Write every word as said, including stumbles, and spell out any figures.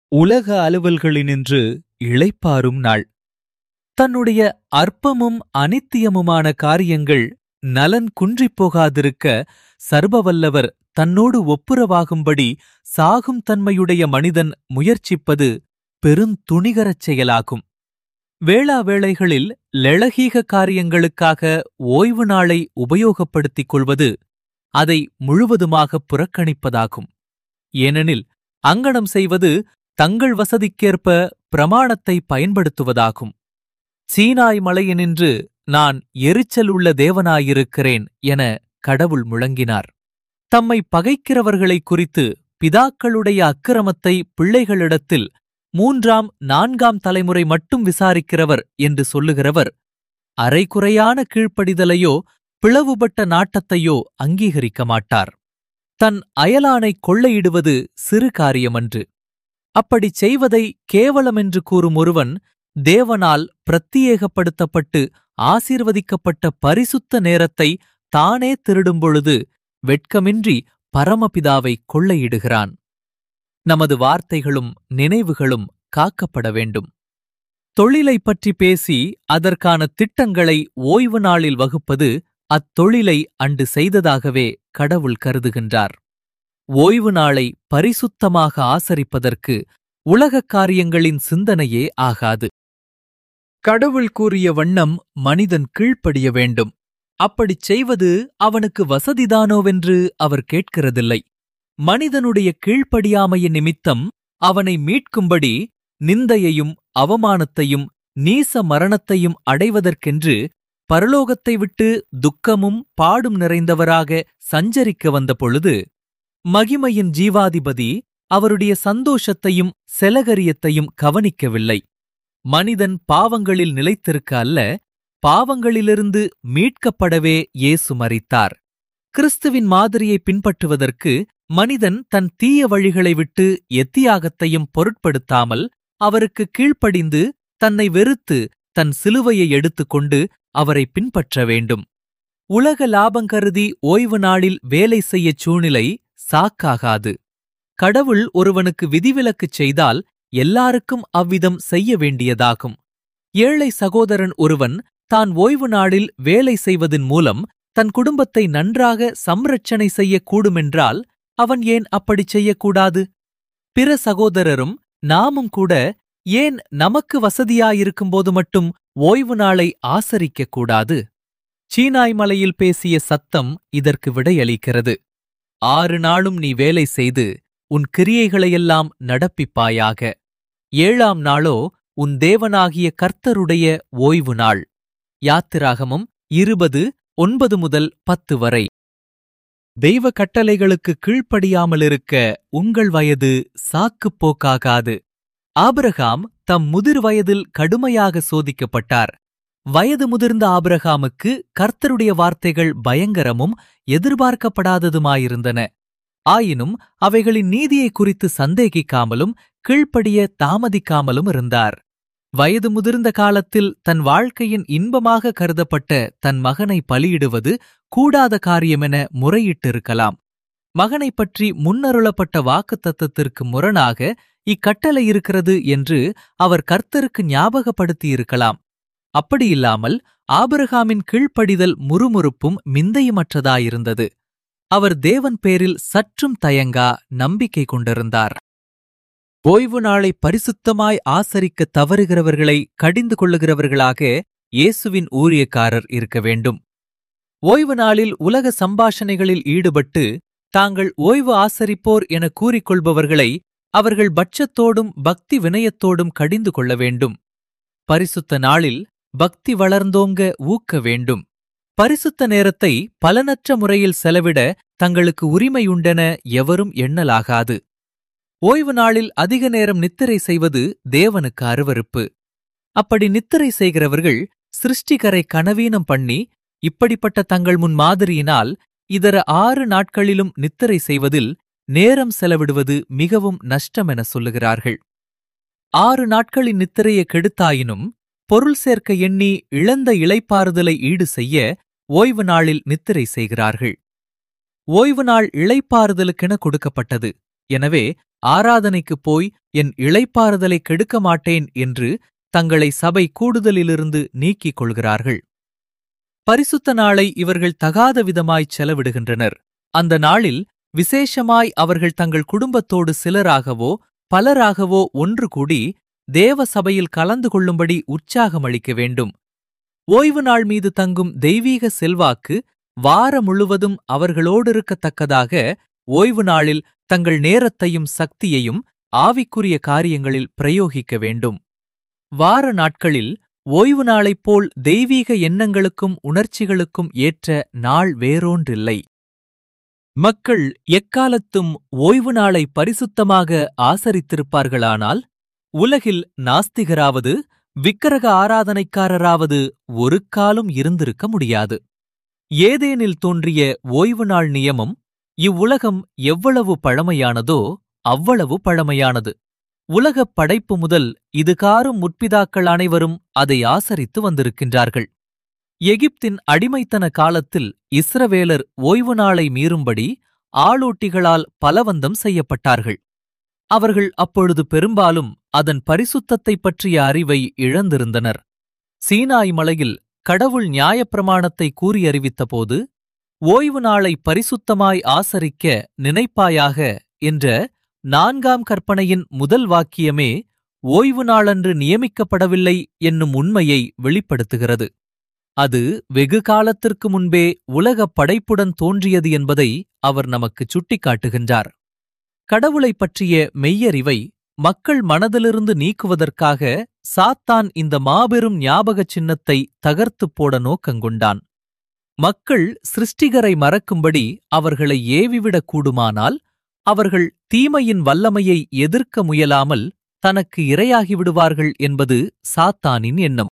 உலக அலுவல்களினின்று இளைப்பாறும் நாள். தன்னுடைய அற்பமும் அனித்தியமுமான காரியங்கள் நலன் குன்றிப் போகாதிருக்க சர்வவல்லவர் தன்னோடு ஒப்புரவாகும்படி சாகும் தன்மையுடைய மனிதன் முயற்சிப்பது பெருந்துணிகரச் செயலாகும். வேளா வேளைகளில் லெளகீக காரியங்களுக்காக ஓய்வு நாளை உபயோகப்படுத்திக் கொள்வது அதை முழுவதுமாகப் புறக்கணிப்பதாகும். ஏனெனில் அங்ஙனம் செய்வது தங்கள் வசதிக்கேற்ப பிரமாணத்தை பயன்படுத்துவதாகும். சீனாய் மலையினின்று நான் எரிச்சல் உள்ள தேவனாயிருக்கிறேன் என கடவுள் முழங்கினார். தம்மை பகைக்கிறவர்களைக் குறித்து பிதாக்களுடைய அக்கிரமத்தை பிள்ளைகளிடத்தில் மூன்றாம் நான்காம் தலைமுறை மட்டும் விசாரிக்கிறவர் என்று சொல்லுகிறவர் அரைகுறையான கீழ்ப்படிதலையோ பிளவுபட்ட நாட்டத்தையோ அங்கீகரிக்க மாட்டார். தன் அயலானைக் கொள்ளையிடுவது சிறு காரியமன்று. அப்படிச் செய்வதை கேவலமென்று கூறும் ஒருவன் தேவனால் பிரத்தியேகப்படுத்தப்பட்டு ஆசீர்வதிக்கப்பட்ட பரிசுத்த நேரத்தை தானே திருடும்பொழுது வெட்கமின்றி பரமபிதாவை கொள்ளையிடுகிறான். நமது வார்த்தைகளும் நினைவுகளும் காக்கப்பட வேண்டும். தொழிலைப் பற்றி பேசி அதற்கான திட்டங்களை ஓய்வு நாளில் வகுப்பது அத்தொழிலை அன்று செய்ததாகவே கடவுள் கருதுகின்றார். ஓய்வு நாளை பரிசுத்தமாக ஆசரிப்பதற்கு உலகக் காரியங்களின் சிந்தனையே ஆகாது. கடவுள் கூறிய வண்ணம் மனிதன் கீழ்ப்படிய வேண்டும். அப்படிச் செய்வது அவனுக்கு வசதிதானோவென்று அவர் கேட்கிறதில்லை. மனிதனுடைய கீழ்ப்படியாமையின் நிமித்தம் அவனை மீட்கும்படி நிந்தையையும் அவமானத்தையும் நீச மரணத்தையும் அடைவதற்கென்று பரலோகத்தை விட்டு துக்கமும் பாடும் நிறைந்தவராக சஞ்சரிக்க வந்த பொழுது மகிமையின் ஜீவாதிபதி அவருடைய சந்தோஷத்தையும் செலகரியத்தையும் கவனிக்கவில்லை. மனிதன் பாவங்களில் நிலைத்திருக்க அல்ல, பாவங்களிலிருந்து மீட்கப்படவே இயேசு மரித்தார். கிறிஸ்துவின் மாதிரியை பின்பற்றுவதற்கு மனிதன் தன் தீய வழிகளை விட்டு எத்தியாகத்தையும் பொருட்படுத்தாமல் அவருக்கு கீழ்ப்படிந்து தன்னை வெறுத்து தன் சிலுவையை எடுத்துக்கொண்டு அவரை பின்பற்ற வேண்டும். உலக லாபங்கருதி ஓய்வு நாளில் வேலை செய்யச் சூழ்நிலை சாக்காகாது. கடவுள் ஒருவனுக்கு விதிவிலக்குச் செய்தால் எல்லாருக்கும் அவ்விதம் செய்ய வேண்டியதாகும். ஏழை சகோதரன் ஒருவன் தான் ஓய்வு நாளில் வேலை செய்வதன் மூலம் தன் குடும்பத்தை நன்றாக சம்ரட்சணை செய்யக்கூடுமென்றால் அவன் ஏன் அப்படிச் செய்யக்கூடாது? பிற சகோதரரும் நாமும் கூட ஏன் நமக்கு வசதியாயிருக்கும்போது மட்டும் ஓய்வு நாளை ஆசரிக்கக் கூடாது? சீனாய் மலையில் பேசிய சத்தம் இதற்கு விடையளிக்கிறது. ஆறு நாளும் நீ வேலை செய்து உன் கிரியைகளையெல்லாம் நடப்பிப்பாயாக. ஏழாம் நாளோ உன் தேவனாகிய கர்த்தருடைய ஓய்வு நாள். யாத்திராகமம் இருபது ஒன்பது முதல் பத்து வரை. தெய்வ கட்டளைகளுக்கு கீழ்ப்படியாமலிருக்க உங்கள் வயது சாக்குப் போக்காகாது. ஆபிரகாம் தம் முதிர் வயதில் கடுமையாக சோதிக்கப்பட்டார். வயது முதிர்ந்த ஆபிரகாமுக்கு கர்த்தருடைய வார்த்தைகள் பயங்கரமும் எதிர்பார்க்கப்படாததுமாயிருந்தன. ஆயினும் அவைகளின் நீதியை குறித்து சந்தேகிக்காமலும் கீழ்ப்படிய தாமதிக்காமலும் இருந்தார். வயது முதிர்ந்த காலத்தில் தன் வாழ்க்கையின் இன்பமாக கருதப்பட்ட தன் மகனை பலியிடுவது கூடாத காரியமென முறையிட்டிருக்கலாம். மகனைப் பற்றி முன்னருளப்பட்ட வாக்குத்தத்தத்திற்கு முரணாக இக்கட்டளை இருக்கிறது என்று அவர் கர்த்தருக்கு ஞாபகப்படுத்தியிருக்கலாம். அப்படியில்லாமல் ஆபிரகாமின் கீழ்ப்படிதல் முறுமுறுப்பும் மிந்தையுமற்றதாயிருந்தது. அவர் தேவன் பேரில் சற்றும் தயங்கா நம்பிக்கை கொண்டிருந்தார். ஓய்வு நாளை பரிசுத்தமாய் ஆசரிக்க தவறுகிறவர்களை கடிந்து கொள்ளுகிறவர்களாக இயேசுவின் ஊழியக்காரர் இருக்க வேண்டும். ஓய்வு நாளில் உலக சம்பாஷணைகளில் ஈடுபட்டு தாங்கள் ஓய்வு ஆசரிப்போர் என கூறிக்கொள்பவர்களை அவர்கள் பட்சத்தோடும் பக்தி வினயத்தோடும் கடிந்து கொள்ள வேண்டும். பரிசுத்த நாளில் பக்தி வளர்ந்தோங்க ஊக்க வேண்டும். பரிசுத்த நேரத்தை பலனற்ற முறையில் செலவிட தங்களுக்கு உரிமையுண்டென எவரும் எண்ணலாகாது. ஓய்வு நாளில் அதிக நேரம் நித்திரை செய்வது தேவனுக்கு அருவருப்பு. அப்படி நித்திரை செய்கிறவர்கள் சிருஷ்டிகரை கனவீனம் பண்ணி இப்படிப்பட்ட தங்கள் முன் மாதிரியினால் இதர ஆறு நாட்களிலும் நித்திரை செய்வதில் நேரம் செலவிடுவது மிகவும் நஷ்டமென சொல்லுகிறார்கள். ஆறு நாட்களின் நித்திரையை கெடுத்தாயினும் பொருள் சேர்க்க எண்ணி இழந்த இளைப்பாறுதலை ஈடு செய்ய ஓய்வு நாளில் நித்திரை செய்கிறார்கள். ஓய்வு நாள் இளைப்பாறுதலுக்கென கொடுக்கப்பட்டது. எனவே ஆராதனைக்குப் போய் என் இளைப்பாறுதலை கெடுக்க மாட்டேன் என்று தங்களை சபை கூடுதலிலிருந்து நீக்கிக் கொள்கிறார்கள். பரிசுத்த நாளை இவர்கள் தகாத விதமாய்ச் செலவிடுகின்றனர். அந்த நாளில் விசேஷமாய் அவர்கள் தங்கள் குடும்பத்தோடு சிலராகவோ பலராகவோ ஒன்று கூடி தேவ சபையில் கலந்து கொள்ளும்படி உற்சாகமளிக்க வேண்டும். ஓய்வு நாள் மீது தங்கும் தெய்வீக செல்வாக்கு வார முழுவதும் அவர்களோடிருக்கத்தக்கதாக ஓய்வு நாளில் தங்கள் நேரத்தையும் சக்தியையும் ஆவிக்குரிய காரியங்களில் பிரயோகிக்க வேண்டும். வார நாட்களில் ஓய்வு நாளைப் போல் தெய்வீக எண்ணங்களுக்கும் உணர்ச்சிகளுக்கும் ஏற்ற நாள் வேறொன்றில்லை. மக்கள் எக்காலத்தும் ஓய்வு நாளை பரிசுத்தமாக ஆசரித்திருப்பார்களானால் உலகில் நாஸ்திகராவது விக்கிரக ஆராதனைக்காரராவது ஒரு காலும் இருந்திருக்க முடியாது. ஏதேனில் தோன்றிய ஓய்வு நாள் நியமம் இவ்வுலகம் எவ்வளவு பழமையானதோ அவ்வளவு பழமையானது. உலகப் படைப்பு முதல் இதுகாரும் முற்பிதாக்கள் அனைவரும் அதை ஆசரித்து வந்திருக்கின்றார்கள். எகிப்தின் அடிமைத்தன காலத்தில் இஸ்ரவேலர் ஓய்வு நாளை மீறும்படி ஆளோட்டிகளால் பலவந்தம் செய்யப்பட்டார்கள். அவர்கள் அப்பொழுது பெரும்பாலும் அதன் பரிசுத்தத்தைப் பற்றிய அறிவை இழந்திருந்தனர். சீனாய் மலையில் கடவுள் நியாயப்பிரமாணத்தை கூறியறிவித்தபோது, ஓய்வு நாளை பரிசுத்தமாய் ஆசரிக்க நினைப்பாயாக என்ற நான்காம் கற்பனையின் முதல் வாக்கியமே ஓய்வு நாளன்று நியமிக்கப்படவில்லை என்னும் உண்மையை வெளிப்படுத்துகிறது. அது வெகு காலத்திற்கு முன்பே உலகப் படைப்புடன் தோன்றியது என்பதை அவர் நமக்குச் சுட்டிக்காட்டுகின்றார். கடவுளைப் பற்றிய மெய்யறிவை மக்கள் மனதிலிருந்து நீக்குவதற்காக சாத்தான் இந்த மாபெரும் ஞாபகச் சின்னத்தை தகர்த்துப் போட நோக்கங்கொண்டான். மக்கள் சிருஷ்டிகரை மறக்கும்படி அவர்களை ஏவிவிடக் கூடுமானால் அவர்கள் தீமையின் வல்லமையை எதிர்க்க முயலாமல் தனக்கு இரையாகிவிடுவார்கள் என்பது சாத்தானின் எண்ணம்.